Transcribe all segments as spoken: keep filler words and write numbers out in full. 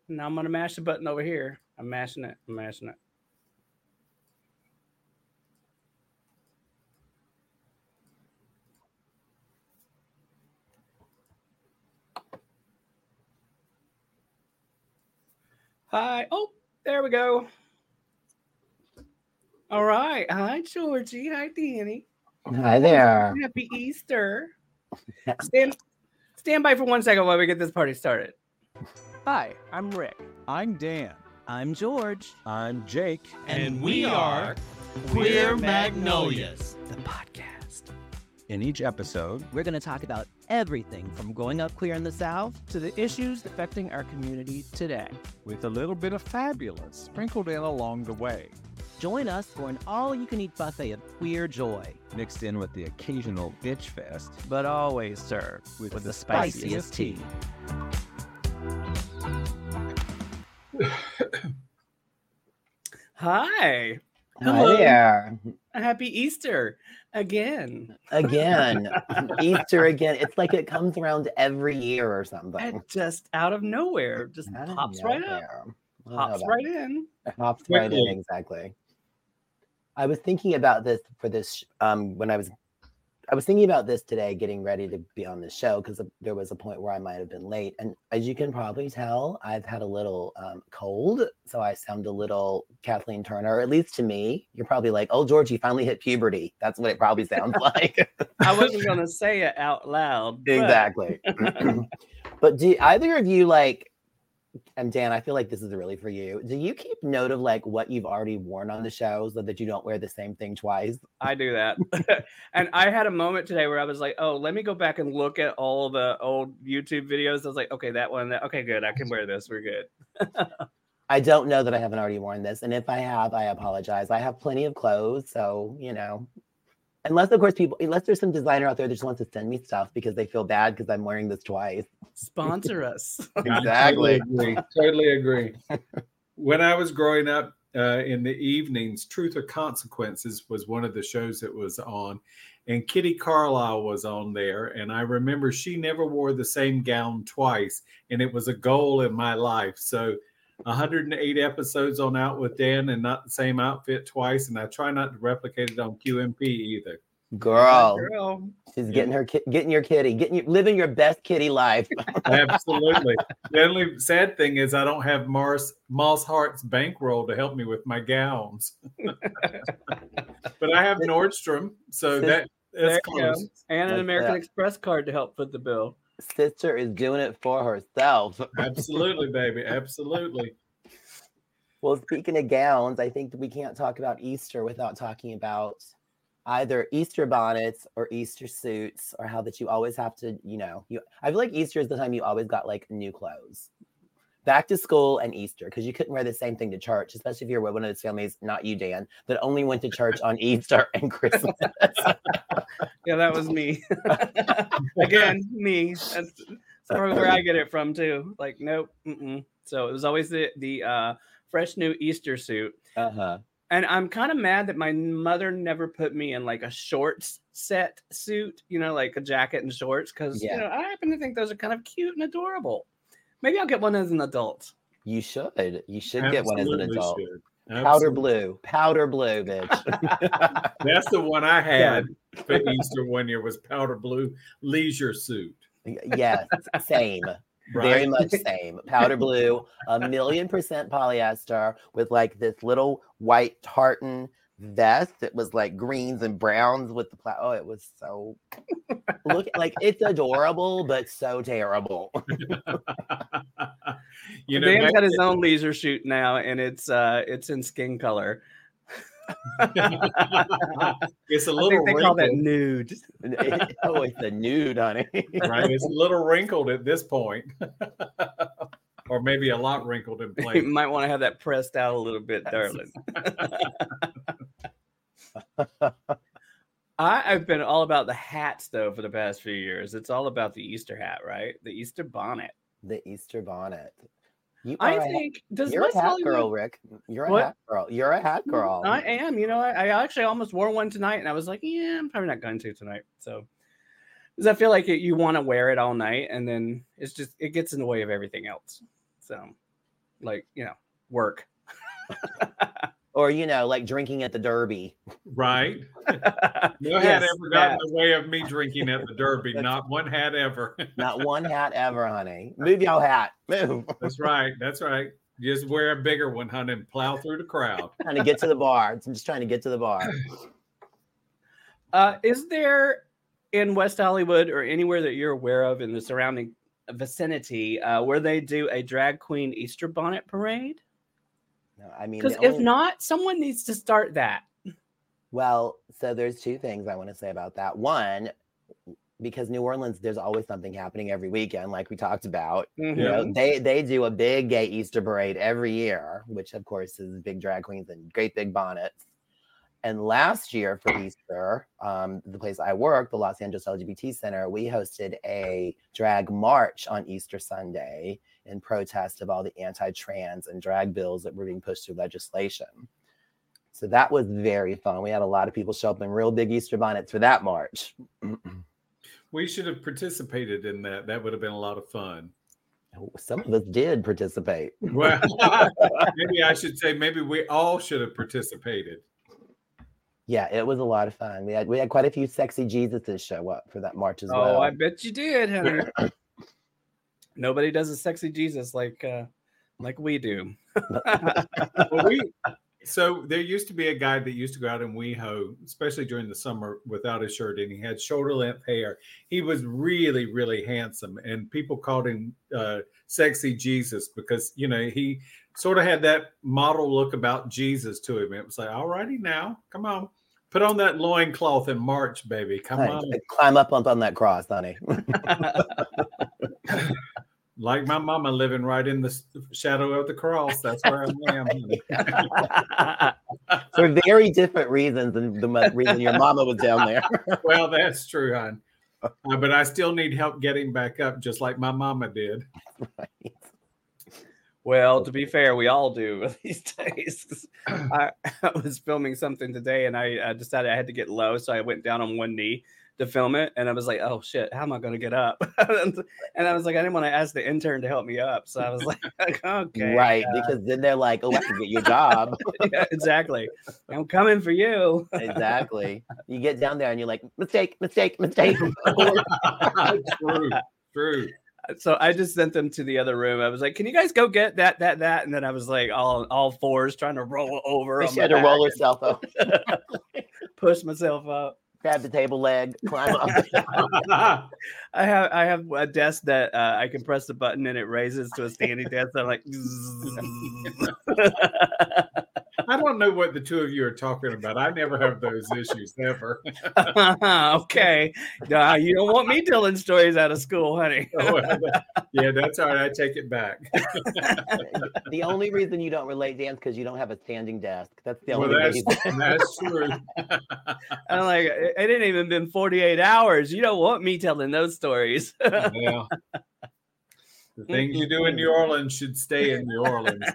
Now I'm gonna mash the button over here. I'm mashing it. I'm mashing it. Hi. Oh, there we go. All right. Hi, Georgie. Hi, Danny. Hi there. Happy Easter. Stand stand by for one second while we get this party started. Hi, I'm Rick. I'm Dan. I'm George. I'm Jake. And we are Queer Magnolias, The podcast. In each episode, We're going to talk about everything from growing up queer in the South To the issues affecting our community today. With a little bit of fabulous sprinkled in along the way. Join us for an all-you-can-eat buffet of queer joy, mixed in with the occasional bitch fest, But always served with, with the the spiciest spiciest tea. Hi. Hi Hello. there. Happy Easter again. Again. Easter again. It's like it comes around every year or something. And just out of nowhere. Just I don't pops know right up. there. I don't know Pops about right in. that. Pops right in, Quickly. exactly. I was thinking about this for this um when I was I was thinking about this today, getting ready to be on the show, because there was a point where I might have been late. And as you can probably tell, I've had a little um, cold. So I sound a little Kathleen Turner, or at least to me. You're probably like, oh, George, you finally hit puberty. That's what it probably sounds like. I wasn't going to say it out loud. But Exactly. But do either of you, like, and Dan, I feel like this is really for you. Do you keep note of like what you've already worn on the show so that you don't wear the same thing twice? I do that. And I had a moment today where I was like, oh, let me go back and look at all the old YouTube videos. I was like, okay, that one, that, okay, good. I can wear this. We're good. I don't know that I haven't already worn this. And if I have, I apologize. I have plenty of clothes. So, you know, unless, of course, people, unless there's some designer out there that just wants to send me stuff because they feel bad because I'm wearing this twice. Sponsor us. Exactly. I totally agree. Totally agree. When I was growing up uh, in the evenings, Truth or Consequences was one of the shows that was on, and Kitty Carlisle was on there. And I remember she never wore the same gown twice, and it was a goal in my life. So one hundred eight episodes on Out with Dan and not the same outfit twice. And I try not to replicate it on Q M P either. Girl, Girl. she's getting her, ki- getting your kitty, getting you, living your best kitty life. Absolutely. The only sad thing is I don't have Mars Moss Hart's bankroll to help me with my gowns. But I have Nordstrom, so that There that's you go. close. And an That's American it. Express card to help foot the bill. Sister is doing it for herself. Absolutely, baby. Absolutely. Well, speaking of gowns, I think we can't talk about Easter without talking about either Easter bonnets or Easter suits, or how that you always have to, you know, you. I feel like Easter is the time you always got like new clothes. Back to school and Easter, because you couldn't wear the same thing to church, especially if you're one of those families, not you, Dan, that only went to church on Easter and Christmas. Yeah, that was me. Again, me. That's, that's probably where I get it from too. Like, nope. Mm-mm. So it was always the the uh, fresh new Easter suit. Uh-huh. And I'm kind of mad that my mother never put me in like a shorts set suit, you know, like a jacket and shorts, because Yeah. you know I happen to think those are kind of cute and adorable. Maybe I'll get one as an adult. You should. You should get one as an Absolutely adult. should. Powder Absolutely. blue. Powder blue, bitch. That's the one I had for Easter one year was powder blue leisure suit. Yes, same. Right? Very much same. Powder blue, a million percent polyester with like this little white tartan vest. It was like greens and browns with the pla- oh, it was so look like it's adorable, but so terrible. You know, Dan's back got his then- own leisure suit now, and it's uh it's in skin color. it's a I little think they call that wrinkled, nude. Oh, it's a nude, honey. right? It's a little wrinkled at this point. Or maybe a lot wrinkled in You place. might want to have that pressed out a little bit, darling. I, I've been all about the hats though for the past few years. It's all about the Easter hat, right? The Easter bonnet. The Easter bonnet. You I are a- think does you're a West hat Hollywood. girl, Rick. You're a What? hat girl. You're a hat girl. I am. You know, I, I actually almost wore one tonight, and I was like, yeah, I'm probably not going to tonight. So, because I feel like it, you want to wear it all night, and then it's just it gets in the way of everything else. So, like, you know, work. Or, you know, like drinking at the Derby. Right. No Yes, hat ever got in that. the way of me drinking at the Derby. Not one hat ever. Not one hat ever, honey. Move your hat. Move. That's right. That's right. Just wear a bigger one, honey, and plow through the crowd. Trying to get to the bar. I'm just trying to get to the bar. Uh, is there in West Hollywood or anywhere that you're aware of in the surrounding vicinity uh, where they do a drag queen Easter bonnet parade? No, I mean, Because the if only- not, someone needs to start that. Well, so there's two things I want to say about that. One, because New Orleans, there's always something happening every weekend, like we talked about. Mhm. You know, they they do a big gay Easter parade every year, which of course is big drag queens and great big bonnets. And last year for Easter, um, the place I work, the Los Angeles L G B T Center, we hosted a drag march on Easter Sunday in protest of all the anti-trans and drag bills that were being pushed through legislation. So that was very fun. We had a lot of people show up in real big Easter bonnets for that march. We should have participated in that. That would have been a lot of fun. Some of us did participate. Well, maybe I should say maybe we all should have participated. Yeah, it was a lot of fun. We had we had quite a few sexy Jesuses show up for that march as Oh, well. I bet you did, honey. Nobody does a sexy Jesus like uh, like we do. Well, we so there used to be a guy that used to go out in WeHo, especially during the summer, without a shirt, and he had shoulder length hair. He was really, really handsome, and people called him uh, "Sexy Jesus" because you know he sort of had that model look about Jesus to him. It was like, all righty now, come on, put on that loincloth and march, baby, come Hey, on. climb up on, on that cross, honey. Like my mama living right in the shadow of the cross. That's where I am. For very different reasons than the mo- reason your mama was down there. Well, that's true, hon. Uh, but I still need help getting back up, just like my mama did. Right. Well, to be fair, we all do these days. I, I was filming something today, and I uh, decided I had to get low, so I went down on one knee to film it, and I was like, "Oh shit, how am I going to get up?" And I was like, I didn't want to ask the intern to help me up, so I was like, "Okay, Right, uh, because then they're like, "Oh, I can get your job." yeah, exactly. I'm coming for you." Exactly. You get down there and you're like, "Mistake, mistake, mistake." True, true. So I just sent them to the other room. I was like, "Can you guys go get that, that, that?" And then I was like, all all fours trying to roll over. She on had to my roll back herself up, and push myself up. grab the table leg, climb up. I have I have a desk that uh, I can press the button and it raises to a standing desk. I'm like, I don't know what the two of you are talking about. I never have those issues ever. okay, uh, you don't want me telling stories out of school, honey. Yeah, that's all right. I take it back. The only reason you don't relate, Dan, is because you don't have a standing desk. That's the Well, only that's, reason. that's true. I'm like, it it didn't even been forty-eight hours. You don't want me telling those stories. Yeah. The things you do in New Orleans should stay in New Orleans.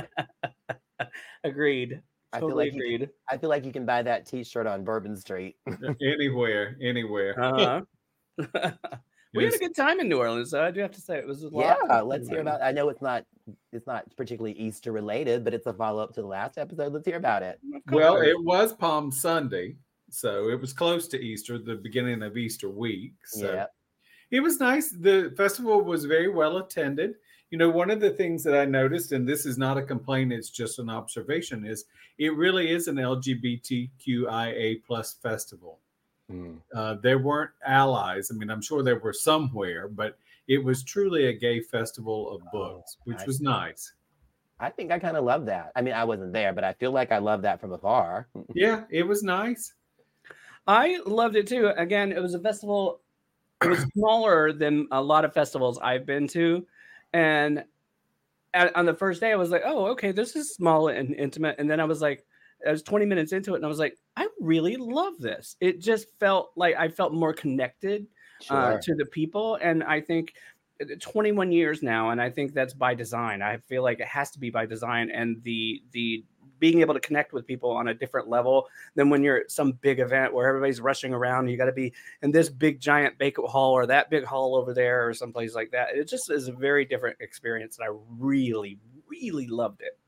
Agreed. I feel Totally like you, agreed. I feel like you can buy that T-shirt on Bourbon Street. Anywhere, anywhere. Uh-huh. We had a Yes. good time in New Orleans, though. I do have to say it was a lot. Yeah, let's hear about. I know it's not it's not particularly Easter related, but it's a follow up to the last episode. Let's hear about it. Well, it was Palm Sunday, so it was close to Easter, the beginning of Easter week. So Yeah. it was nice. The festival was very well attended. You know, one of the things that I noticed, and this is not a complaint, it's just an observation, is it really is an L G B T Q I A plus festival. Mm. Uh, there weren't allies. I mean, I'm sure there were somewhere, but it was truly a gay festival of books, which I was see. nice. I think I kind of love that. I mean, I wasn't there, but I feel like I love that from afar. Yeah, it was nice. I loved it too. Again, it was a festival. It was smaller than a lot of festivals I've been to, and at, on the first day, I was like, "Oh, okay, this is small and intimate." And then I was like, I was twenty minutes into it, and I was like, "I really love this." It just felt like I felt more connected uh, Sure. to the people, and I think twenty-one years now, and I think that's by design. I feel like it has to be by design, and the the being able to connect with people on a different level than when you're at some big event where everybody's rushing around. You got to be in this big giant banquet hall or that big hall over there or someplace like that. It just is a very different experience, and I really, really loved it.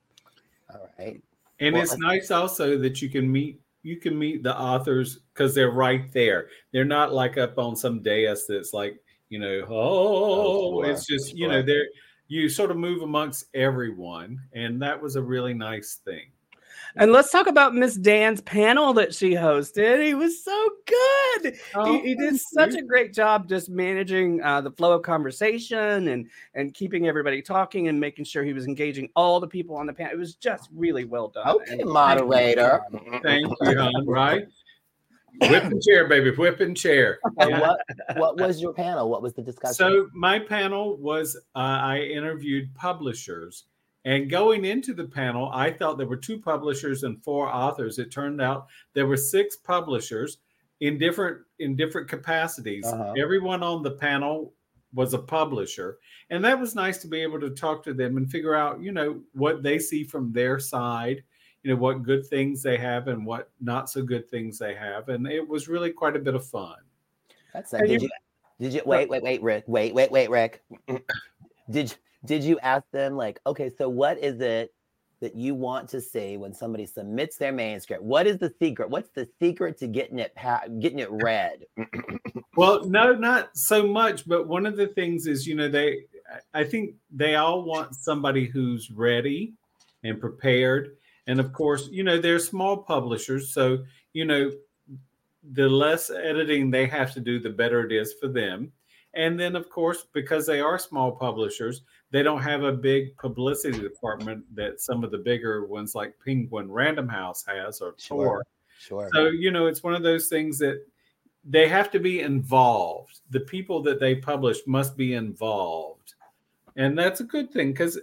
All right. And Well, it's I- nice also that you can meet you can meet the authors because they're right there. They're not like up on some dais that's like, you know, oh, sure, it's just, you know, sure. they're you sort of move amongst everyone. And that was a really nice thing. And let's talk about Miss Dan's panel that she hosted. He was so good. Oh, he, he did thank such you. a great job just managing uh, the flow of conversation and and keeping everybody talking and making sure he was engaging all the people on the panel. It was just really well done. Okay, And- moderator. Thank you, hon, right? Whip and chair, baby, whip and chair. So what what was your panel? What was the discussion? So my panel was uh, I interviewed publishers, and going into the panel, I thought there were two publishers and four authors. It turned out there were six publishers in different in different capacities. Uh-huh. Everyone on the panel was a publisher, and that was nice to be able to talk to them and figure out, you know, what they see from their side. You know, what good things they have and what not so good things they have, and it was really quite a bit of fun. That's it. Did you did you wait, wait, wait, Rick, wait, wait, wait, Rick. Did did you ask them like, okay, so what is it that you want to see when somebody submits their manuscript? What is the secret? What's the secret to getting it pa- getting it read? Well, no, not so much. But one of the things is, you know, they, I think they all want somebody who's ready and prepared. And of course, you know, they're small publishers. So, you know, the less editing they have to do, the better it is for them. And then, of course, because they are small publishers, they don't have a big publicity department that some of the bigger ones like Penguin Random House has or Sure. Tor. Sure. So, you know, it's one of those things that they have to be involved. The people that they publish must be involved. And that's a good thing because,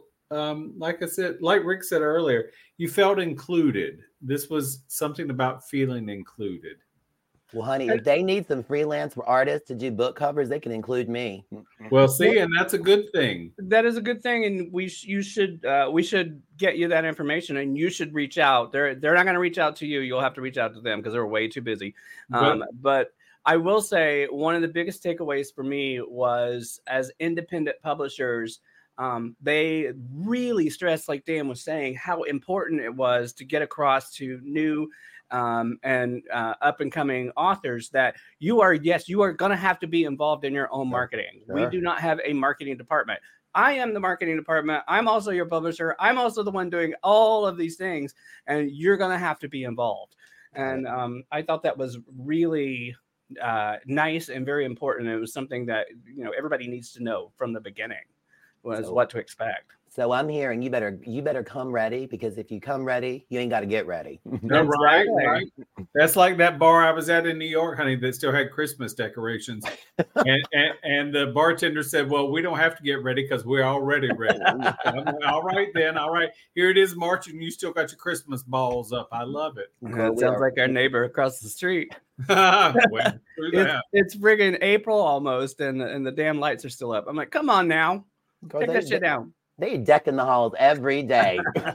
um, like I said, like Rick said earlier, you felt included. This was something about feeling included. Well, honey, if they need some freelance artists to do book covers, they can include me. Well, see, and that's a good thing. That is a good thing, and we sh- you should uh, we should get you that information, and you should reach out. They're they're not going to reach out to you. You'll have to reach out to them because they're way too busy. Um, but I will say one of the biggest takeaways for me was as independent publishers, um, they really stressed, like Dan was saying, how important it was to get across to new um, and uh, up and coming authors that you are, yes, you are going to have to be involved in your own marketing. Sure. We do not have a marketing department. I am the marketing department. I'm also your publisher. I'm also the one doing all of these things, and you're going to have to be involved. And um, I thought that was really uh, nice and very important. It was something that, you know, everybody needs to know from the beginning was So- what to expect. So I'm hearing you better you better come ready, because if you come ready, you ain't got to get ready. No, right, Exactly. right. That's like that bar I was at in New York, honey, that still had Christmas decorations. and, and and the bartender said, well, we don't have to get ready because we're already ready. I'm like, all right, then. All right. Here it is, March, and you still got your Christmas balls up. I love it. Girl, It we sounds are- like our neighbor across the street. well, through It's, that. it's friggin' April almost, and the, and the damn lights are still up. I'm like, come on now, Girl, take they, that shit they, down. they decking the halls every day.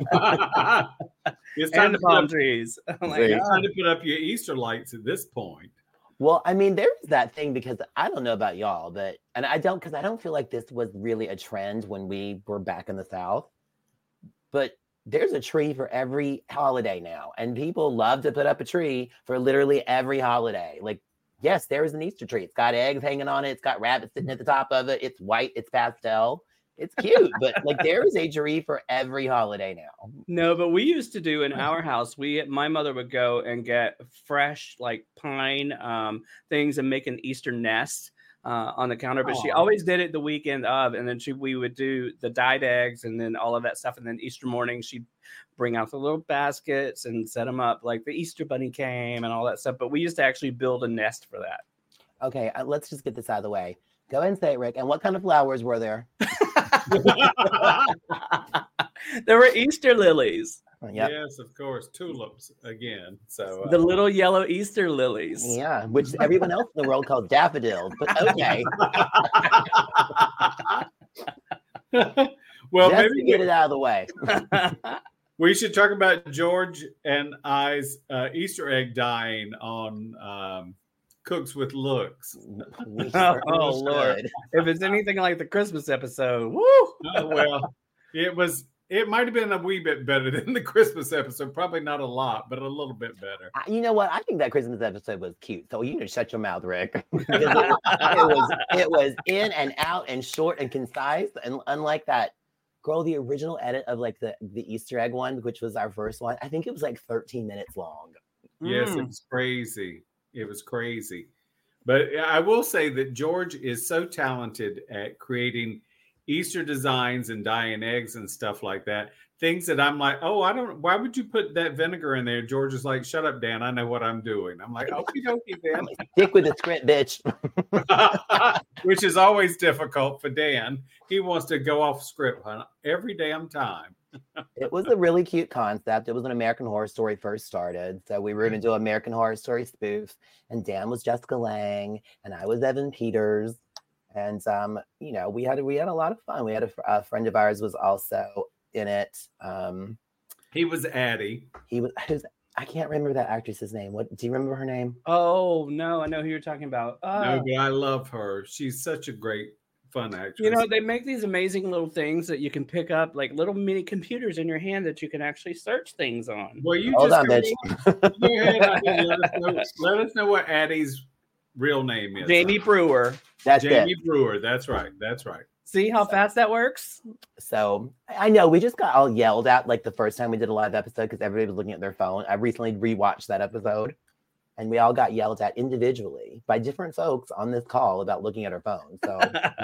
It's time And the to, put palm up, trees. I'm like, See? it's time to put up your Easter lights at this point. Well, I mean, there's that thing, because I don't know about y'all, but and I don't because I don't feel like this was really a trend when we were back in the South. But there's a tree for every holiday now, and people love to put up a tree for literally every holiday. Like, yes, there is an Easter tree. It's got eggs hanging on it. It's got rabbits sitting at the top of it. It's white. It's pastel. It's cute, but like there is a tree for every holiday now. no, but we used to do in our house. We, my mother would go and get fresh like pine um, things and make an Easter nest uh, on the counter. But she Aw. always did it the weekend of, and then she we would do the dyed eggs and then all of that stuff. And then Easter morning she'd bring out the little baskets and set them up like the Easter bunny came and all that stuff. But we used to actually build a nest for that. Okay, uh, let's just get this out of the way. Go ahead and say it, Rick. And what kind of flowers were there? There were Easter lilies, Yep. Yes, of course. Tulips again. So uh, the little yellow Easter lilies. Yeah, which everyone else in the world calls daffodils. But okay, well, just to maybe get it out of the way. we should talk about George and I's uh, Easter egg dying on um, Cooks with Looks. We Oh, certainly Lord. should. If it's anything like the Christmas episode, woo! Oh, well, It was. It might have been a wee bit better than the Christmas episode. Probably not a lot, but a little bit better. I- You know what? I think that Christmas episode was cute. So you need to shut your mouth, Rick. Because it, was, it was it was in and out and short and concise. And unlike that, girl, the original edit of like the, the Easter egg one, which was our first one, I think it was like thirteen minutes long. Yes, Mm. it was crazy. It was crazy. But I will say that George is so talented at creating Easter designs and dyeing eggs and stuff like that. Things that I'm like, oh, I don't, why would you put that vinegar in there? George is like, shut up, Dan. I know what I'm doing. I'm like, okie dokie, Dan. Stick with the script, bitch. Which is always difficult for Dan. He wants to go off script huh, every damn time. It was a really cute concept. It was when American Horror Story first started. So we were going to do American Horror Story spoof. And Dan was Jessica Lange. And I was Evan Peters. And um, you know, we had we had a lot of fun. We had a, a friend of ours was also in it. Um, He was Addie. he was, he was I can't remember that actress's name. What do you remember her name? Oh no, I know who you're talking about. Uh, No, but I love her. She's such a great, fun actress. You know, they make these amazing little things that you can pick up, like little mini computers in your hand that you can actually search things on. well, you Hold just on, go bitch. go ahead and let, us know, let us know what Addie's real name is. Jamie Brewer. That's Jamie it. Brewer. That's right. That's right. See how fast that works? So I know we just got all yelled at like the first time we did a live episode because everybody was looking at their phone. I recently rewatched that episode, and we all got yelled at individually by different folks on this call about looking at our phone. So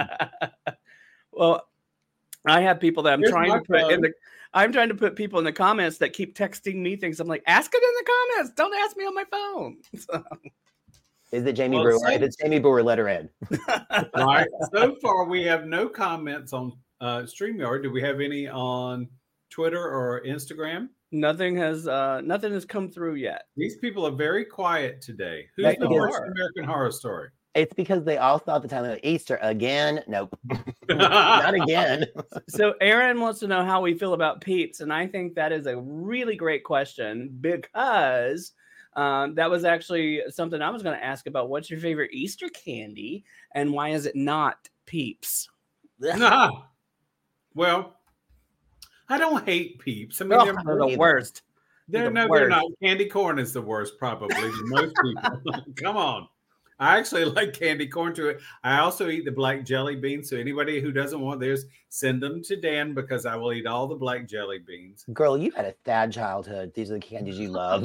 Well, I have people that I'm Here's trying my to put in phone. the I'm trying to put people in the comments that keep texting me things. I'm like, ask it in the comments. Don't ask me on my phone. So, is it Jamie Well, Brewer? so- If it's Jamie Brewer, let her in. Right. So far, we have no comments on uh, StreamYard. Do we have any on Twitter or Instagram? nothing has uh nothing has come through yet. These people are very quiet today. Who's That's the because- worst American Horror Story? It's because they all thought the time of Easter again. Nope, not again. So Aaron wants to know how we feel about Peeps, and I think that is a really great question because um, that was actually something I was going to ask about. What's your favorite Easter candy, and why is it not Peeps? Nah. Well, I don't hate Peeps. I mean, Oh, they're, they're the worst. they're the no, worst. they're not. Candy corn is the worst, probably. To most people. Come on. I actually like candy corn to it. I also eat the black jelly beans. So anybody who doesn't want theirs, send them to Dan because I will eat all the black jelly beans. Girl, you had a sad childhood. These are the candies you love.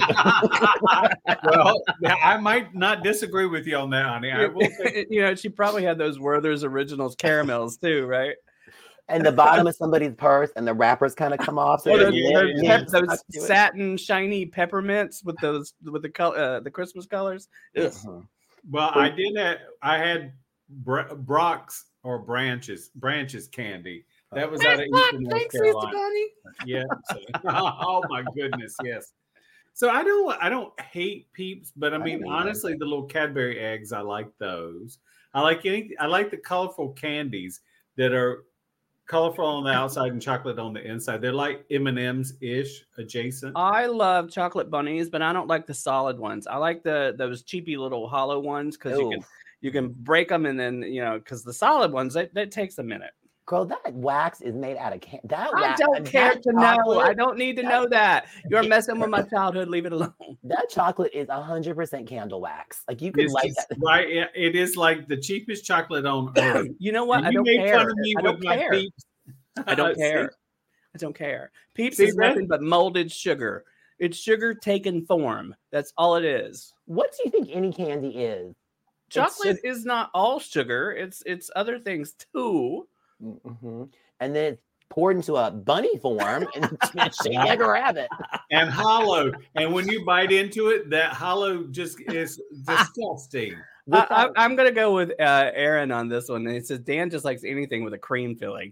Well, I might not disagree with you on that, honey. I will say, You know, she probably had those Werther's Originals caramels too, right? And the bottom of somebody's purse and the wrappers kind of come off. So Or the those, yeah, lid those, yeah. pep- is those stuck to it. satin shiny peppermints with those with the color uh, the Christmas colors. Ugh. Mhm. well, I did have, I had Br- Brock's or branches, branches candy. That was out of Eastern North Thanks, Easter Carolina. Bunny. Yeah. so- oh my goodness, yes. So I don't I don't hate Peeps, but I I mean don't either. honestly, the little Cadbury eggs, I like those. I like any I like the colorful candies that are colorful on the outside and chocolate on the inside. They're like M and M's ish adjacent. I love chocolate bunnies, but I don't like the solid ones. I like the those cheapy little hollow ones because you Ooh. can you can break them and then you know because the solid ones that, that takes a minute. Girl, that wax is made out of can- that. I wax, don't that care to know. chocolate- I don't need to know that. You're messing with my childhood. Leave it alone. That chocolate is a hundred percent candle wax. Like you can It's light just- that. right? It- it is like the cheapest chocolate on earth. You know what? And I you don't made care. fun of me I with don't my care. Peeps. I don't See? care. I don't care. Peeps See is that? nothing but molded sugar. It's sugar taken form. That's all it is. What do you think any candy is? Chocolate is not all sugar. It's it's other things too. hmm And then it's poured into a bunny form and it's shaped like a rabbit. And hollow. And when you bite into it, that hollow just is disgusting. With I, I, that- I'm gonna go with uh, Aaron on this one. It says Dan just likes anything with a cream filling.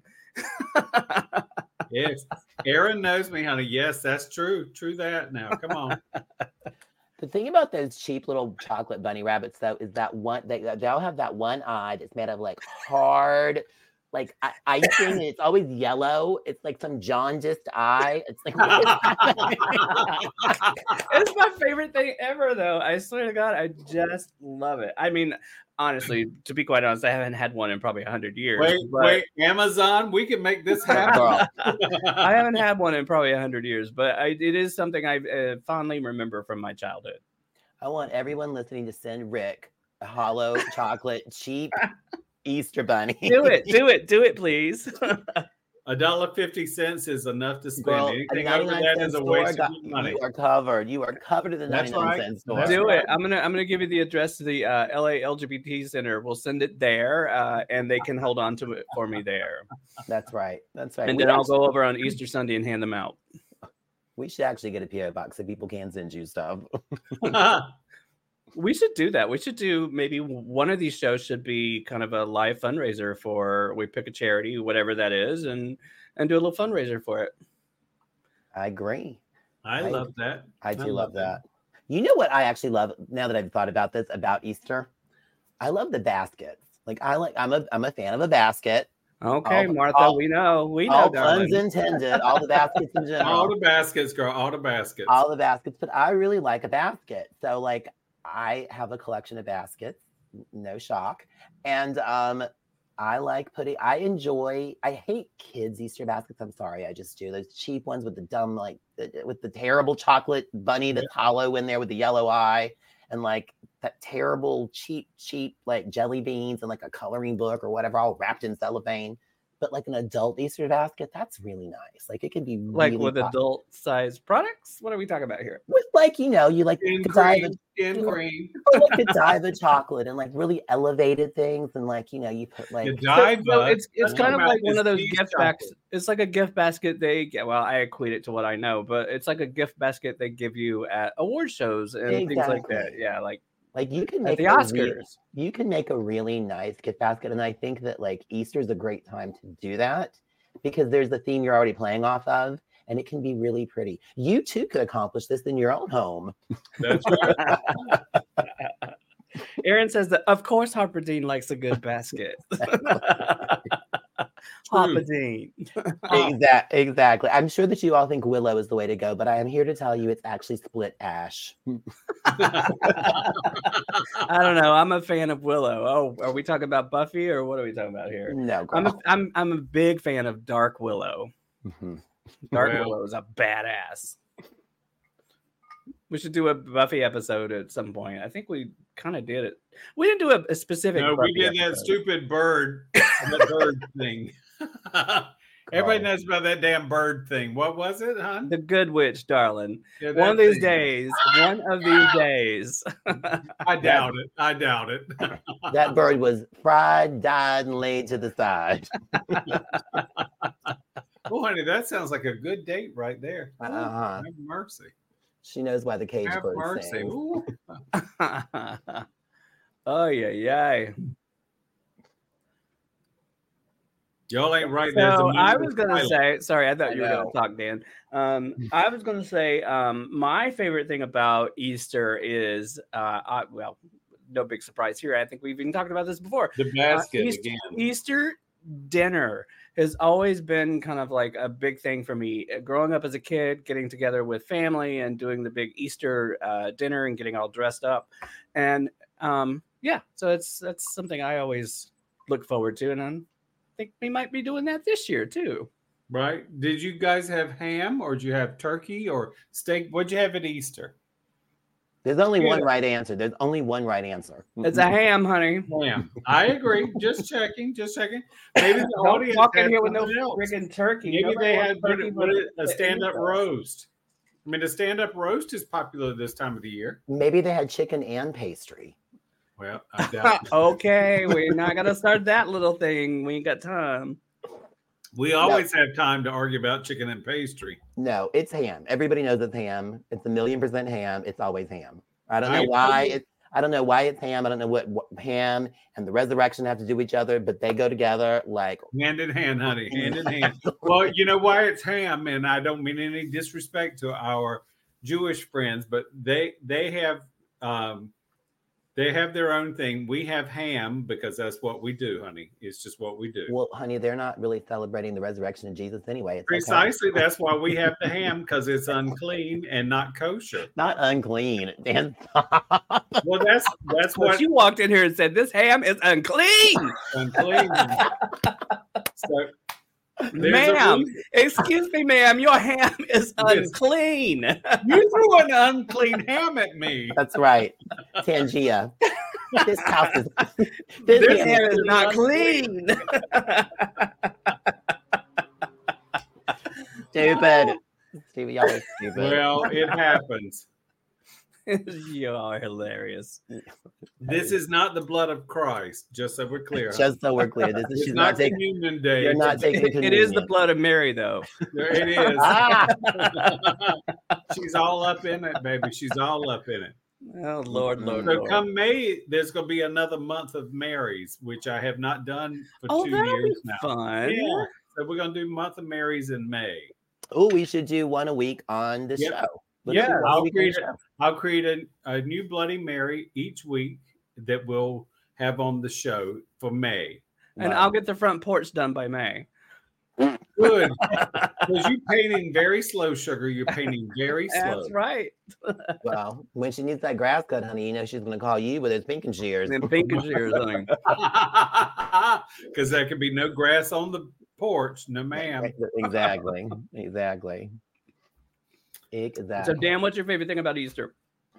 Yes. Aaron knows me, honey. Yes, that's true. True that now. Come on. The thing about those cheap little chocolate bunny rabbits, though, is that one they they all have that one eye that's made of like hard, like i- icing, and it's always yellow. It's like some jaundiced eye. It's like what is that? It's my favorite thing ever, though. I swear to God, I just love it. I mean, honestly, to be quite honest, I haven't had one in probably a hundred years. Wait, but wait, Amazon, we can make this happen. Girl, I haven't had one in probably a hundred years, but I, it is something I uh, fondly remember from my childhood. I want everyone listening to send Rick a hollow chocolate cheap Easter bunny. Do it, do it, do it, please. A dollar fifty cents is enough to spend. Girl, Anything a over ninety-nine that cent is a store waste got- of your money. You are covered. You are covered in the That's ninety-nine right. cent store. That's Do right. it. I'm gonna I'm gonna give you the address to the uh, L A L G B T Center. We'll send it there, uh, and they can hold on to it for me there. That's right. That's right. And we, then I'll actually, go over on Easter Sunday and hand them out. we should actually get a P O box so people can send you stuff. We should do that. We should do maybe one of these shows should be kind of a live fundraiser for. We pick a charity, whatever that is, and and do a little fundraiser for it. I agree. I I- love that. I do I love love that. that. You know what I actually love now that I've thought about this about Easter? I love the baskets. Like I like I'm a I'm a fan of a basket. Okay, All- Martha, all- we know, we know, All darling. puns intended, all the baskets in general. All the baskets, girl. All the baskets. all the baskets, but I really like a basket. So like I have a collection of baskets, no shock. And um I like putting I enjoy I hate kids Easter baskets. I'm sorry, I just do those cheap ones with the dumb like with the terrible chocolate bunny that's hollow in there with the yellow eye and like that terrible cheap cheap like jelly beans and like a coloring book or whatever all wrapped in cellophane. But like an adult Easter basket, that's really nice. Like it can be Like really with pop- adult size products? What are we talking about here? with like you know you like in Godiva, green. In green. or like Godiva chocolate and like really elevated things and like you know you put like Godiva. So, so it's it's I'm kind of talking like about one of those this gift chocolate. baskets. It's like a gift basket they get. Well, I equate it to what I know, but it's like a gift basket they give you at award shows and things like that. Exactly. Yeah, like like you can at make the a re- Oscars. you can make a really nice gift basket and I think that like Easter is a great time to do that because there's the theme you're already playing off of and it can be really pretty. You too could accomplish this in your own home. That's right. Aaron says that of course Harper Dean likes a good basket. Harper Dean. Exactly. Exactly. I'm sure that you all think Willow is the way to go, but I am here to tell you it's actually split ash. I don't know. I'm a fan of Willow. Oh, are we talking about Buffy or what are we talking about here? No, I'm a, girl. I'm I'm a big fan of Dark Willow. Mhm. Dark Well- Willow is a badass. We should do a Buffy episode at some point. I think we kind of did it. We didn't do a, a specific. No, Buffy we did that episode. stupid bird, that bird thing. Everybody Oh. knows about that damn bird thing. What was it, hon? The Good Witch, darling. Yeah, One of that these thing. days. One of these days. I doubt it. I doubt it. That bird was fried, dyed, and laid to the side. Oh, honey, that sounds like a good date right there. Oh, Uh-huh. have mercy. She knows why the cage Have bird mercy. sings. Ooh. Oh yeah, yeah. Y'all ain't right. There's a So I movie was gonna pilot. say, sorry, I thought I you were know. gonna talk, Dan. Um, I was gonna say, um, my favorite thing about Easter is, uh, I, well, no big surprise here. I think we've even talked about this before. the basket Uh, East- again. Easter dinner has always been kind of like a big thing for me. Uh, Growing up as a kid, getting together with family and doing the big Easter uh, dinner and getting all dressed up, and um, yeah, so it's that's something I always look forward to, and I think we might be doing that this year too. Right? Did you guys have ham or did you have turkey or steak? What'd you have at Easter? There's only Yeah. one right answer. There's only one right answer. It's a ham, honey. Ham. I agree. Just checking. Just checking. Maybe the Don't audience walk in had here with no something else. friggin' turkey. Maybe Nobody they wants had what, turkey what but is- a the stand-up Easter. roast. I mean, a stand-up roast is popular this time of the year. Maybe they had chicken and pastry. Well, I doubt it. Okay, we're not gonna start that little thing. We ain't got time. We always have time to argue about chicken and pastry. No, it's ham. Everybody knows it's ham. It's a million percent ham. It's always ham. I don't know I- why it. I don't know why it's ham. I don't know what, what ham and the resurrection have to do with each other, but they go together like Hand in hand, honey. Hand in hand. Well, you know why it's ham, and I don't mean any disrespect to our Jewish friends, but they they have um, They have their own thing. We have ham because that's what we do, honey. It's just what we do. Well, honey, they're not really celebrating the resurrection of Jesus anyway. It's Precisely. Okay. That's why we have the ham, because it's unclean and not kosher. Not unclean. Dan. Well, that's that's Well, what she walked in here and said, "This ham is unclean." unclean. So, there's a Ma'am, reason- excuse me, ma'am, your ham is Yes. unclean. You threw an unclean ham at me. That's right. Tangia. This house is this, This ham ham is is not clean. stupid. Stupid. Y'all are stupid. Well, it happens. You are hilarious. This is not the blood of Christ, just so we're clear. Just so we're clear, this is It's she's not not taking. communion day. You're not taking. It is the communion. blood of Mary, though. It is. Ah! She's all up in it, baby. She's all up in it. Oh, Lord, Lord, So Lord. come May, there's going to be another month of Marys, which I have not done for Oh, two that'll be years now. fun. Yeah. So we're going to do month of Marys in May. Oh, we should do one a week on the Yep. show. Let's Yeah, do one a I'll week on the create it. show. I'll create a, a new Bloody Mary each week that we'll have on the show for May. And Wow. I'll get the front porch done by May. Good. Because you're painting very slow, sugar. You're painting very slow. That's right. Well, when she needs that grass cut, honey, you know she's going to call you with those pink and shears. And pink and shears, honey. Because there could be no grass on the porch. No, ma'am. Exactly. Exactly. Exactly. So, Dan, what's your favorite thing about Easter?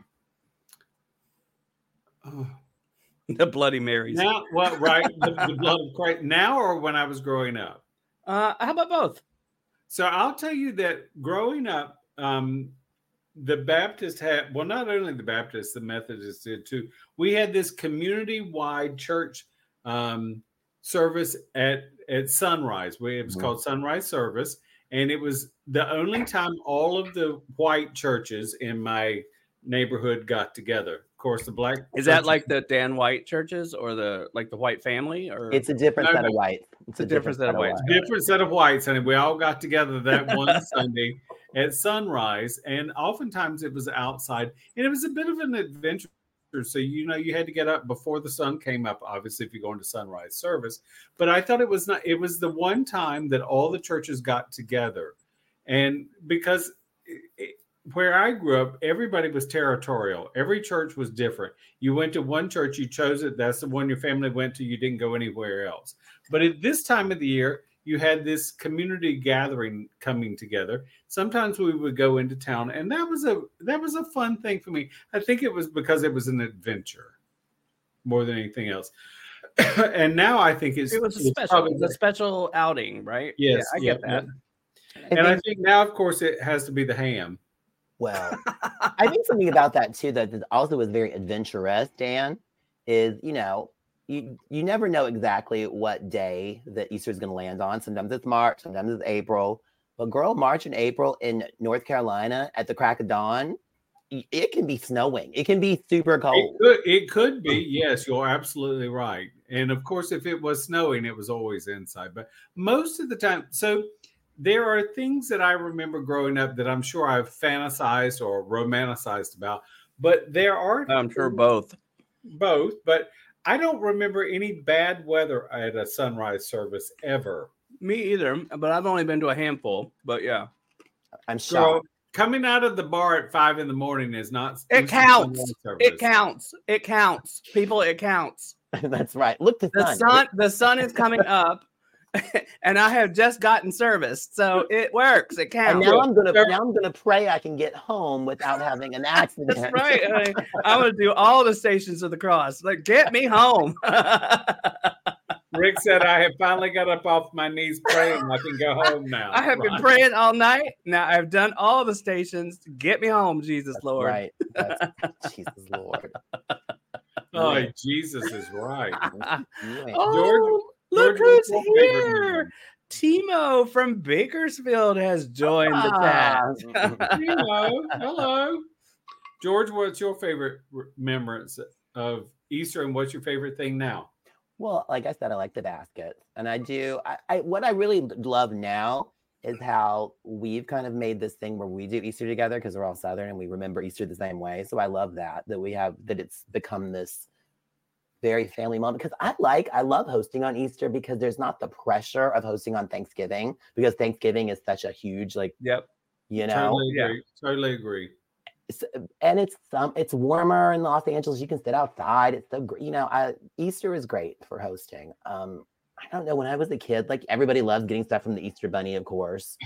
Oh. The Bloody Marys. Now, well, right, the, the blood of Christ. Now or when I was growing up? Uh, how about both? So I'll tell you that growing up, um, the Baptist had, well, not only the Baptists, the Methodists did too. We had this community-wide church um, service at, at sunrise. We, it was Mhm. called Sunrise Service. And it was the only time all of the white churches in my neighborhood got together. Of course, the black Is that churches- like the Dan White churches or the like the White family? Or It's a different No, set of no. whites. It's a different set of whites. different set of whites, and we all got together that one Sunday at sunrise, and oftentimes it was outside, and it was a bit of an adventure. So you know, you had to get up before the sun came up. Obviously, if you're going to sunrise service, but I thought it was not. It was the one time that all the churches got together, and because it, it, where I grew up, everybody was territorial. Every church was different. You went to one church, you chose it. That's the one your family went to. You didn't go anywhere else. But at this time of the year, you had this community gathering coming together. Sometimes we would go into town, and that was a that was a fun thing for me. I think it was because it was an adventure more than anything else. And now I think it's it was a it's special, probably it was a special outing, right? Yes, yeah, I yeah, get that. And I think now, of course, it has to be the ham. Well, I think something about that too that is also was very adventurous, Dan, is you know, you you never know exactly what day that Easter is going to land on. Sometimes it's March, sometimes it's April. But girl, March and April in North Carolina at the crack of dawn, y- it can be snowing. It can be super It cold. could, it could be, yes, you're absolutely right. And of course, if it was snowing, it was always inside. But most of the time, so there are things that I remember growing up that I'm sure I've fantasized or romanticized about. But there are I'm sure both. both. But I don't remember any bad weather at a sunrise service ever. Me either, but I've only been to a handful. But yeah, I'm So shocked. coming out of the bar at five in the morning is not. it Easter counts. sunrise It service. counts. It counts. People, it counts. That's right. Look, the, The sun. sun, the sun is coming up, and I have just gotten service, so it works. It And counts. now I'm gonna Sure. now I'm gonna pray I can get home without having an accident. That's right. I, I'm gonna do all the stations of the cross. Like, get me home. Rick said, I have finally got up off my knees praying. I can go home now. I have been Right. praying all night. Now I've done all the stations. Get me home, Jesus That's Lord. Right. That's, Jesus Lord. Oh, Jesus is right. You ain't- Oh, look George, what's who's your favorite here. memory? Timo from Bakersfield has joined the chat. Ah. Hello. Hello. George, what's your favorite remembrance of Easter and what's your favorite thing now? Well, like I said, I like the baskets, and I do. I, I what I really love now is how we've kind of made this thing where we do Easter together because we're all Southern and we remember Easter the same way. So I love that, that we have, that it's become this very family moment. Because I like, I love hosting on Easter because there's not the pressure of hosting on Thanksgiving, because Thanksgiving is such a huge, like, Yep. you know, Totally Yeah. agree. Totally agree. it's, and it's some, it's warmer in Los Angeles. You can sit outside. It's so, gr- you know, I, Easter is great for hosting. Um, I don't know. When I was a kid, like everybody loves getting stuff from the Easter Bunny, of course.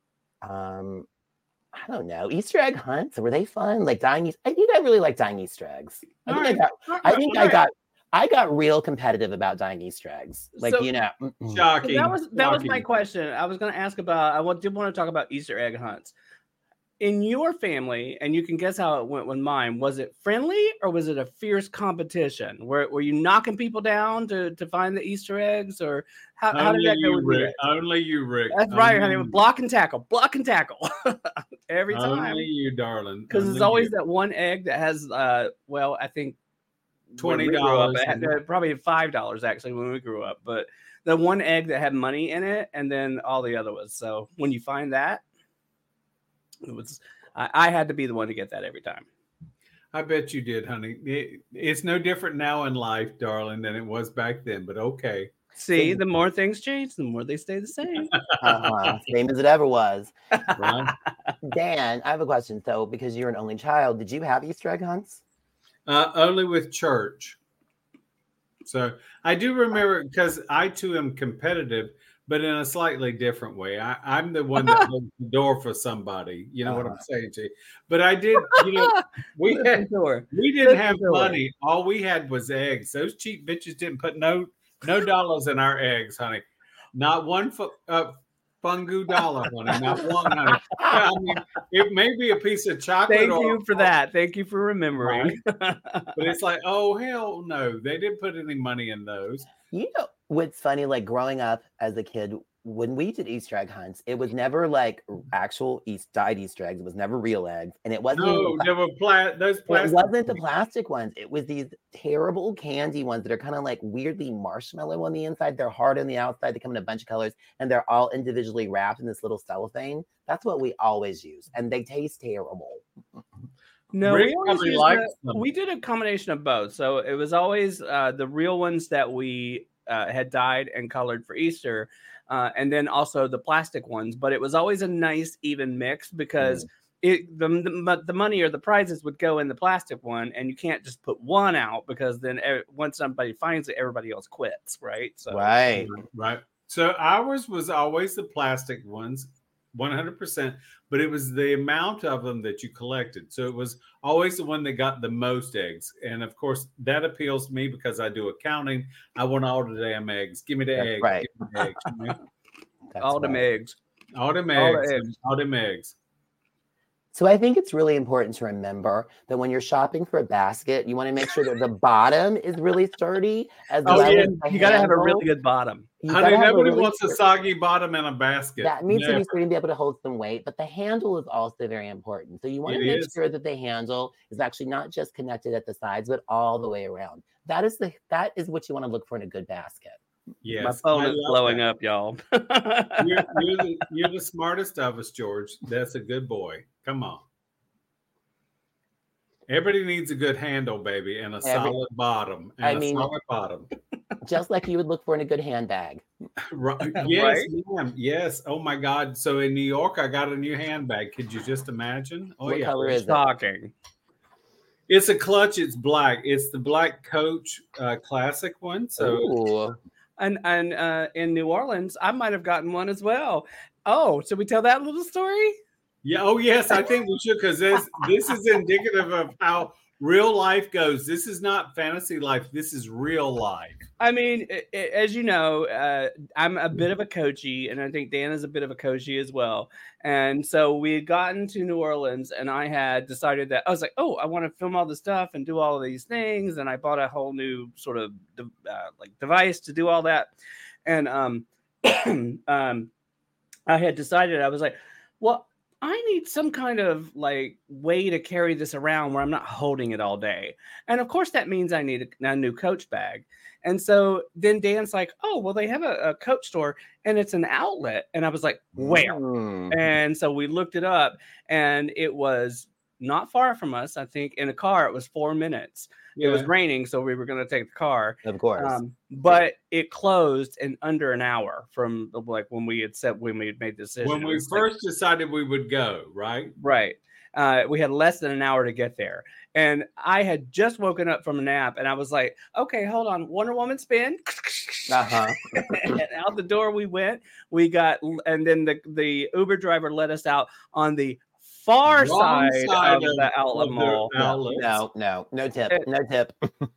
Um, I don't know. Easter egg hunts, were they fun? Like dying. I think I really like dying Easter eggs. I think I got. I think I got. I got real competitive about dying Easter eggs. Like So- you know, mm-mm. Shocking. So that was that was my Shocking. question. I was going to ask about. I want- did want to talk about Easter egg hunts in your family, and you can guess how it went with mine. Was it friendly or was it a fierce competition? Were Were you knocking people down to, to find the Easter eggs, or how, how did Only that go you, with you Rick. guys? Only you, Rick. That's right, Only honey. you. Block and tackle, block and tackle every time. Only you, darling. Because there's Only always you. that one egg that has, uh, well, I think when we twenty grew up, dollars. it had- uh, probably five dollars actually when we grew up. But the one egg that had money in it, and then all the other ones. So when you find that, it was I, I had to be the one to get that every time. I bet you did, honey. It, it's no different now in life, darling, than it was back then. But okay. See, the more things change, the more they stay the same. uh-huh. Same as it ever was. Right? Dan, I have a question. So, because you're an only child, did you have Easter egg hunts? Uh, only with church. So I do remember, because I too am competitive, but in a slightly different way. I, I'm the one that holds the door for somebody. You know what I'm saying, Jay? But I did, you know, we had, Sure. we didn't Listen have to her. money. All we had was eggs. Those cheap bitches didn't put no no dollars in our eggs, honey. Not one fu- uh, fungu dollar, honey. Not one, honey. I mean, it may be a piece of chocolate. Thank or, you for that. Thank you for remembering. But it's like, oh hell no, they didn't put any money in those. You know what's funny? Like growing up as a kid, when we did Easter egg hunts, it was never like actual East dyed Easter eggs. It was never real eggs, and it wasn't. No, even, there were pla- those it plastic. wasn't the plastic ones. It was these terrible candy ones that are kind of like weirdly marshmallow on the inside. They're hard on the outside. They come in a bunch of colors, and they're all individually wrapped in this little cellophane. That's what we always use, and they taste terrible. No, Rick we, always probably used likes the- them. we did a combination of both. So it was always uh, the real ones that we uh, had dyed and colored for Easter, uh, and then also the plastic ones. But it was always a nice, even mix because Mm. it the, the the money or the prizes would go in the plastic one, and you can't just put one out because then ev- once somebody finds it, everybody else quits, right? So Right. Right. So ours was always the plastic ones, one hundred percent, but it was the amount of them that you collected. So it was always the one that got the most eggs. And of course, that appeals to me because I do accounting. I want all the damn eggs. Give me the That's eggs. right. Give me the eggs. you know? That's all them right. eggs. All them All the eggs. eggs. All them eggs. So I think it's really important to remember that when you're shopping for a basket, you want to make sure that the bottom is really sturdy as Oh, well yeah, as the You got to have a handle. really good bottom. You Honey, gotta have a nobody really wants a stur- soggy bottom in a basket. That needs to Never. be sturdy and be able to hold some weight, but the handle is also very important. So you want It to make is. sure that the handle is actually not just connected at the sides, but all the way around. That is the that is what you want to look for in a good basket. Yes. My phone I is love blowing that. up, y'all. You're, you're, the, you're the smartest of us, George. That's a good boy. Come on. Everybody needs a good handle, baby, and a Every- solid bottom. And I a mean- solid bottom. Just like you would look for in a good handbag. Right. Yes, ma'am. Yes. Oh my God. So in New York, I got a new handbag. Could you just imagine? Oh What yeah. color is it? Shocking. It's a clutch. It's black. It's the black Coach uh, classic one. So Ooh. And and uh, in New Orleans, I might have gotten one as well. Oh, should we tell that little story? yeah. Oh yes, I think we should because this this is indicative of how real life goes. This is not fantasy life. This is real life. I mean, i- i- as you know, uh, I'm a bit of a coachy, and I think Dan is a bit of a coachy as well. And so we had gotten to New Orleans, and I had decided that I was like, oh, I want to film all this stuff and do all of these things. And I bought a whole new sort of de- uh, like device to do all that. And um, um, I had decided, I was like, well, I need some kind of like way to carry this around where I'm not holding it all day. And of course, that means I need a, a new Coach bag. And so then Dan's like, oh, well, they have a, a Coach store and it's an outlet. And I was like, where? Mm. And so we looked it up and it was not far from us. I think in a car, it was four minutes. Yeah. It was raining, so we were going to take the car. Of course. Um, but it closed in under an hour from like when we had said when we had made the decision. When It we was first like, decided we would go, right? right. Uh, we had less than an hour to get there. And I had just woken up from a nap and I was like, okay, hold on. Wonder Woman spin. Uh-huh. And out the door we went. We got, and then the, the Uber driver let us out on the far Wrong side, side of, the outlet of the mall. outlets. No, no, no tip, no tip.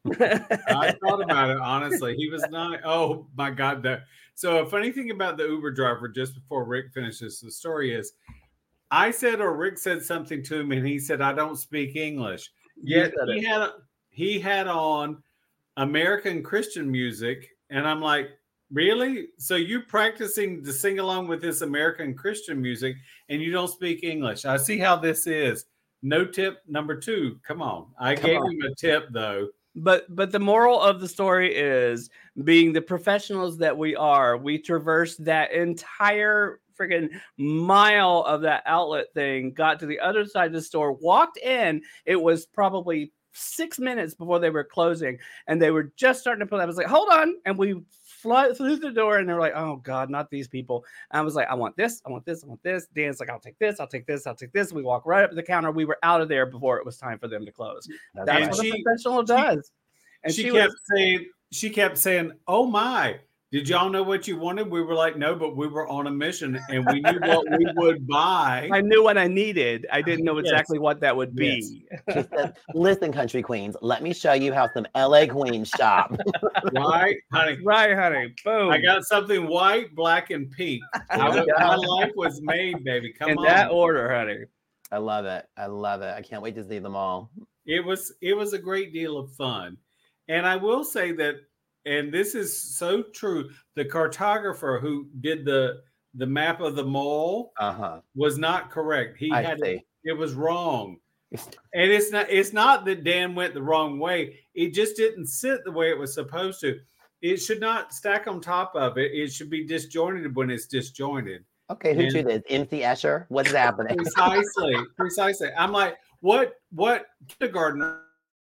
I thought about it, honestly. He was not, oh my God. That, so a funny thing about the Uber driver, just before Rick finishes the story, is I said, or Rick said something to him and he said, I don't speak English. Yet said he it. had, he had on American Christian music. And I'm like, really? So you practicing to sing along with this American Christian music and you don't speak English? I see how this is. No tip number two. Come on. I Come gave on. him a tip though. But but the moral of the story is, being the professionals that we are, we traversed that entire freaking mile of that outlet thing, got to the other side of the store, walked in. It was probably six minutes before they were closing, and they were just starting to put. I was like, hold on, and we flew through the door, and they're like, oh God, not these people. And I was like, I want this, I want this, I want this. Dan's like, I'll take this, I'll take this, I'll take this. We walk right up to the counter. We were out of there before it was time for them to close. That's That's right. what she- a professional does. And she, she, kept was, saying, she kept saying, oh my, did y'all know what you wanted? We were like, no, but we were on a mission and we knew what we would buy. I knew what I needed. I didn't know Yes. exactly what that would be. She said, listen, country queens, let me show you how some L A queens shop. Right, honey? Right, honey. Boom. I got something white, black, and pink. I was- my life was made, baby. Come in on. that order, honey. I love it. I love it. I can't wait to see them all. It was it was a great deal of fun. And I will say that, and this is so true, the cartographer who did the the map of the mall Uh-huh. was not correct. He I had see. it was wrong. And it's not it's not that Dan went the wrong way. It just didn't sit the way it was supposed to. It should not stack on top of it. It should be disjointed when it's disjointed. Okay, who And- drew this? M C Escher? What's happening? Precisely. Precisely. I'm like, what what kindergartner?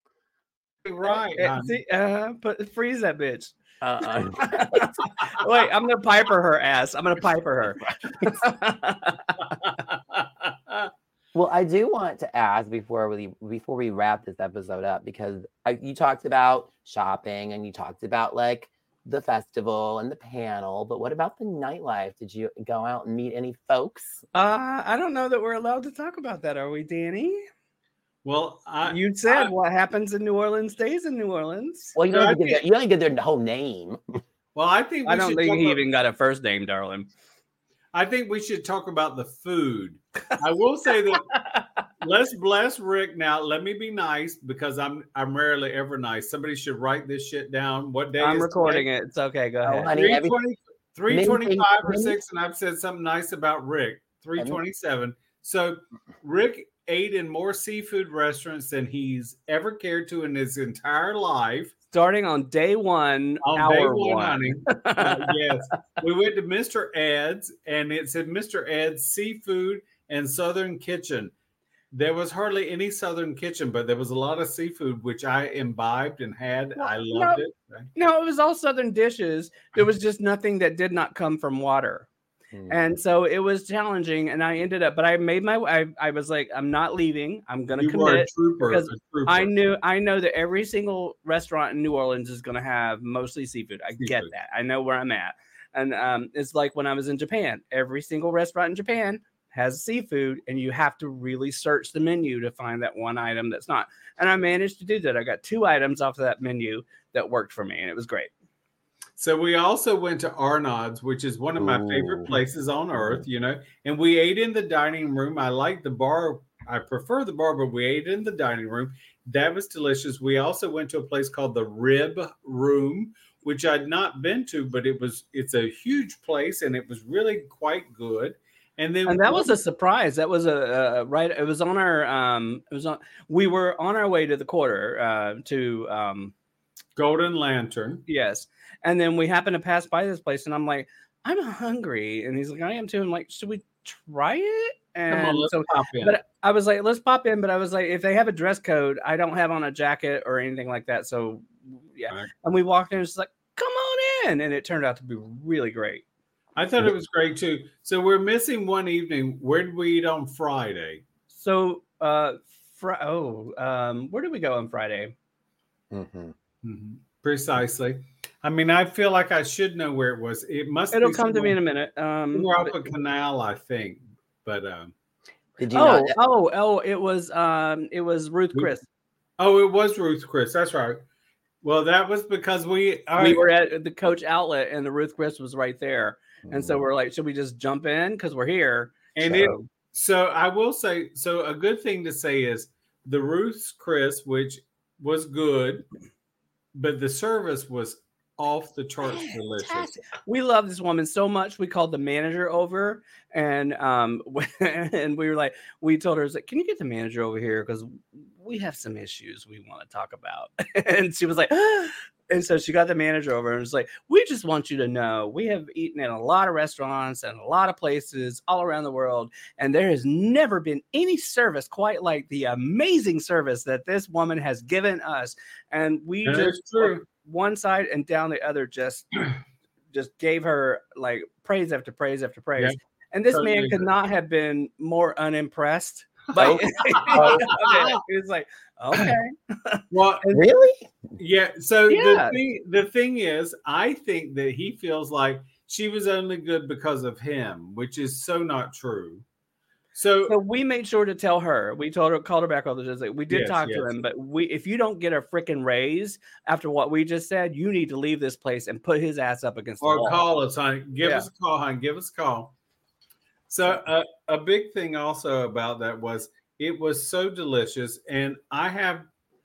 Right. Uh, honey. see, uh, but freeze that bitch. Uh-uh. Wait, I'm gonna piper her ass. I'm gonna piper her. Well, I do want to ask before we before we wrap this episode up, because I, you talked about shopping and you talked about like the festival and the panel, but what about the nightlife? Did you go out and meet any folks? uh, I don't know that we're allowed to talk about that, are we, Danny? Well, I, You said I- what happens in New Orleans stays in New Orleans. Well, you No, don't I even give think- their, you don't even give their whole name. well, I think we I don't should think talk he about- even got a first name, darling. I think we should talk about the food. I will say that let's bless Rick now. Let me be nice because I'm I'm rarely ever nice. Somebody should write this shit down. What day I'm is recording it. It's okay. Go Oh, ahead. honey, Three every- twenty, three many twenty-five things- or many- six, and I've said something nice about Rick. three twenty-seven. So Rick ate in more seafood restaurants than he's ever cared to in his entire life. Starting on day one, On hour day one, one. honey. Uh, yes. We went to Mister Ed's and it said Mister Ed's Seafood and Southern Kitchen. There was hardly any Southern Kitchen, but there was a lot of seafood, which I imbibed and had. Well, I loved no. it. No, it was all Southern dishes. There was just nothing that did not come from water. Hmm. And so it was challenging. And I ended up, but I made my, I, I was like, I'm not leaving. I'm going to You were a commit. trooper. because a trooper. I knew, I know that every single restaurant in New Orleans is going to have mostly seafood. I get Seafood. that. I know where I'm at. And um, it's like when I was in Japan, every single restaurant in Japan has seafood, and you have to really search the menu to find that one item that's not. And I managed to do that. I got two items off of that menu that worked for me, and it was great. So we also went to Arnaud's, which is one of my Ooh. favorite places on earth, you know, and we ate in the dining room. I like the bar. I prefer the bar, but we ate in the dining room. That was delicious. We also went to a place called the Rib Room, which I'd not been to, but it was, it's a huge place and it was really quite good. And then And that was a surprise. That was a, a right. It was on our. Um, it was on. We were on our way to the quarter. Uh, to um, Golden Lantern. Yes, and then we happened to pass by this place, and I'm like, I'm hungry, and he's like, I am too. I'm like, should we try it? And Come on, let's so, pop in. but I was like, let's pop in. But I was like, if they have a dress code, I don't have on a jacket or anything like that. So yeah, Right. and we walked in, and it's like, come on in, and it turned out to be really great. I thought it was great too. So we're missing one evening. Where did we eat on Friday? So, uh, fr- oh, um, where did we go on Friday? Mm-hmm. Mm-hmm. Precisely. I mean, I feel like I should know where it was. It must. It'll be come to me in somewhere- a minute. Um, somewhere off but- a canal, I think. But um, Did you oh, not? oh, oh! It was um, it was Ruth We- Chris. oh, it was Ruth Chris. That's right. Well, that was because we We I- were at the Coach outlet, and the Ruth Chris was right there. And so Mhm. we're like, should we just jump in because we're here? and so, it. So I will say, so a good thing to say is the Ruth's Chris, which was good, but the service was off the charts delicious. we love this woman so much. We called the manager over, and um, and we were like, we told her, like, can you get the manager over here because we have some issues we want to talk about. And she was like, and so she got the manager over and was like, we just want you to know we have eaten in a lot of restaurants and a lot of places all around the world, and there has never been any service quite like the amazing service that this woman has given us. And we That just is true. one side and down the other just just gave her like praise after praise after praise. Yeah, and this totally man could agree. not have been more unimpressed. But he was like, okay. Well, Really? yeah. So Yeah. the thing, the thing is, I think that he feels like she was only good because of him, which is so not true. So, So we made sure to tell her. We told her, called her back all the time. Like, we did Yes, talk to yes. him, but we, if you don't get a freaking raise after what we just said, you need to leave this place and put his ass up against the or wall. call us, honey. Give Yeah. us a call, honey. Give us a call. So uh, a big thing also about that was it was so delicious, and I have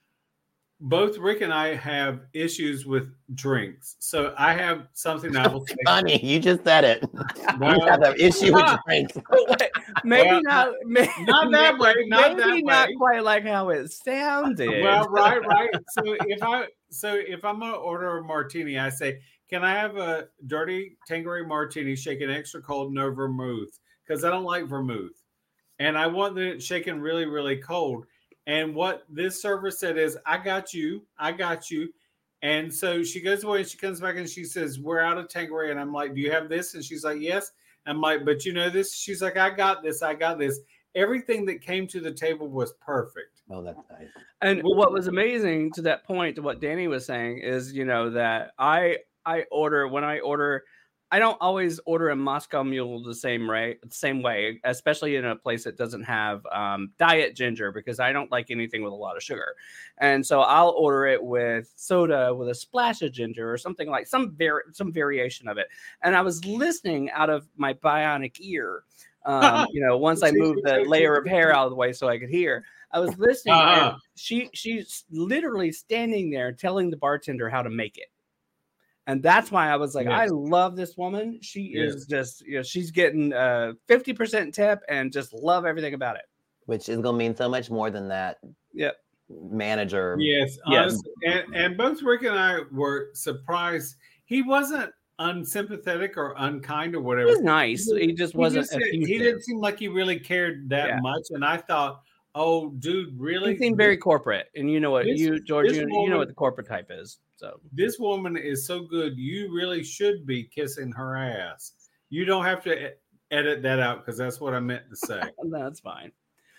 both Rick and I have issues with drinks. So I have something I will say. Funny, you just said it. Well, You have an issue with drinks. Wait, maybe Well, not. May, not that way, not maybe that not way. quite like how it sounded. Well, right, right. So if I so if I'm gonna order a martini, I say, can I have a dirty Tanqueray martini shaken extra cold, no vermouth? Because I don't like vermouth. And I want it shaken really, really cold. And what this server said is, I got you, I got you. And so she goes away and she comes back and she says, we're out of Tanqueray. And I'm like, do you have this? And she's like, yes. I'm like, but you know this? She's like, I got this, I got this. Everything that came to the table was perfect. Oh, that's nice. And what was amazing to that point, to what Danny was saying, is you know that I I order when I order, I don't always order a Moscow Mule the same way, the same way, especially in a place that doesn't have um, diet ginger because I don't like anything with a lot of sugar, and so I'll order it with soda with a splash of ginger or something like some var- some variation of it. And I was listening out of my bionic ear. Um, you know, once I moved the layer of hair out of the way so I could hear, I was listening. Uh-huh. And she she's literally standing there telling the bartender how to make it, and that's why I was like, Yes. I love this woman. She Yes. is just, you know, she's getting a fifty percent tip and just love everything about it. Which is gonna mean so much more than that. Yep. Manager. Yes, Yes. honestly, and, and both Rick and I were surprised. He wasn't unsympathetic or unkind or He whatever. was nice. He just wasn't. just said- he effusive. didn't seem like he really cared that Yeah. much. And I thought, oh, dude, really? He seemed very corporate, and you know what, This- you George, this you, you woman- know what the corporate type is. So This woman is so good. You really should be kissing her ass. You don't have to e- edit that out because that's what I meant to say. that's fine.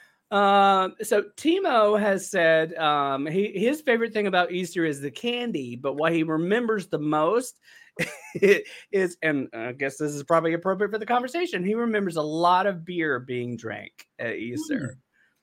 Um, so Timo has said um, he his favorite thing about Easter is the candy, but what he remembers the most is, and I guess this is probably appropriate for the conversation. He remembers a lot of beer being drank at Easter.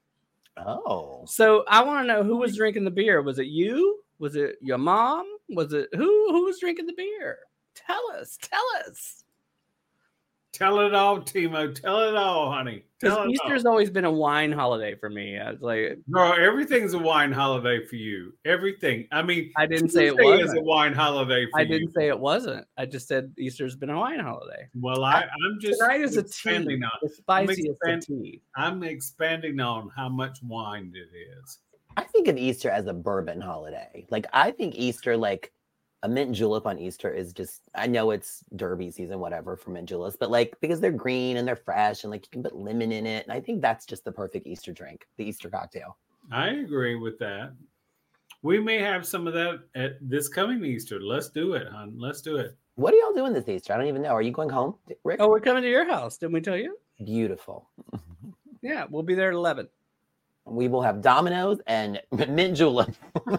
Oh. So I want to know who was drinking the beer. Was it you? Was it your mom? Was it who? Who was drinking the beer? Tell us. Tell us. Tell it all, Timo. Tell it all, honey. Tell Because it Easter's all. always been a wine holiday for me. I was like, Girl, everything's a wine holiday for you. Everything. I mean, I didn't say it Tuesday is wasn't. a wine holiday for I you. didn't say it wasn't. I just said Easter's been a wine holiday. Well, I, I'm just Tonight is a tea, expanding on. the spiciest expand- of tea. I'm expanding on how much wine it is. I think of Easter as a bourbon holiday. Like I think Easter, like a mint julep on Easter is just, I know it's Derby season, whatever, for mint juleps, but like because they're green and they're fresh and like you can put lemon in it. And I think that's just the perfect Easter drink, the Easter cocktail. I agree with that. We may have some of that at this coming Easter. Let's do it, hon. Let's do it. What are y'all doing this Easter? I don't even know. Are you going home, Rick? Oh, we're coming to your house. Didn't we tell you? Beautiful. Yeah, we'll be there at eleven. We will have Dominoes and mint julep.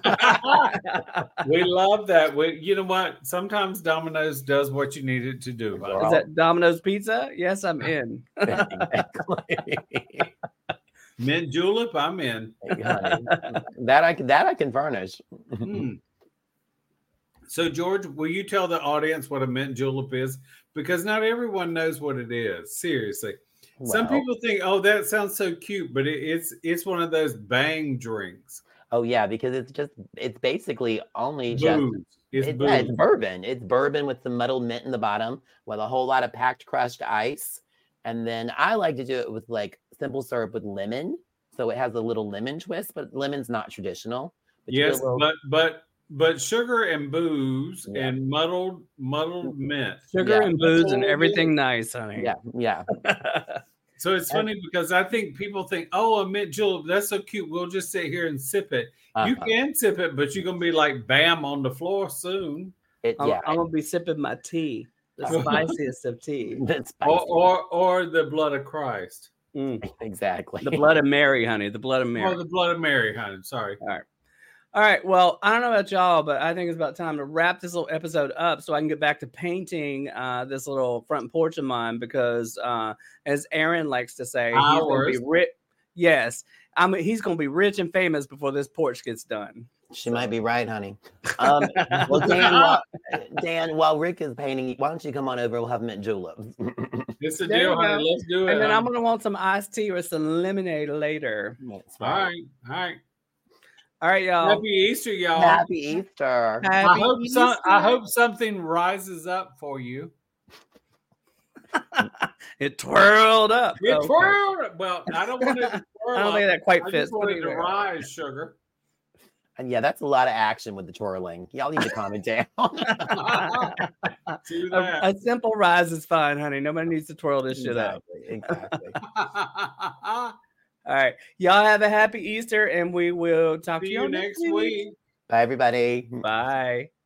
We love that. We, you know what? Sometimes Domino's does what you need it to do. Girl. Is that Domino's Pizza? Yes, I'm in. Mint julep, I'm in. Honey, that I can that I can furnish. Mm. So, George, will you tell the audience what a mint julep is? Because not everyone knows what it is. Seriously. Some Well, people think, "Oh, that sounds so cute," but it, it's it's one of those bang drinks. oh yeah, because it's just it's basically only just Booze. It's it- booze. yeah, it's bourbon. It's bourbon with some muddled mint in the bottom with a whole lot of packed crushed ice. And then I like to do it with like simple syrup with lemon. So it has a little lemon twist, but lemon's not traditional. But you get a Yes, little- but but but sugar and booze Yeah. and muddled muddled mint. Sugar Yeah. and booze That's and all it everything nice, honey. yeah, yeah. So it's funny because I think people think, "Oh, a mint julep, that's so cute. We'll just sit here and sip it." You Uh-huh. can sip it, but you're gonna be like bam on the floor soon. It, I'm, yeah. I'm gonna be sipping my tea, the Uh-huh. spiciest of tea. That's spicy. Or, or or the blood of Christ. Mm. exactly. The blood of Mary, honey. The blood of Mary. Or the blood of Mary, honey. Sorry. All right. Well, I don't know about y'all, but I think it's about time to wrap this little episode up so I can get back to painting uh, this little front porch of mine because, uh, as Aaron likes to say, he's going to be Ours. rich. Yes, I mean he's going to be rich and famous before this porch gets done. She might be right, honey. Um, well, Dan, while, Dan, while Rick is painting, why don't you come on over? We'll have mint juleps. It's a There deal, you honey. go. Let's do it. And then I'm honey. going to want some iced tea or some lemonade later. That's All right. All right. All right, y'all. Happy Easter, y'all. Happy Easter. I Happy hope some, I Easter. hope something rises up for you. It twirled up. It Okay. twirled. Well, I don't want it to twirl. I don't think up. that quite I fits. just want Put it it to there. rise, sugar. And yeah, that's a lot of action with the twirling. Y'all need to calm it down. Do A, that. a simple rise is fine, honey. Nobody needs to twirl this shit up. Exactly. Exactly. All right. Y'all have a happy Easter, and we will talk See to you you next week. Bye, everybody. Bye.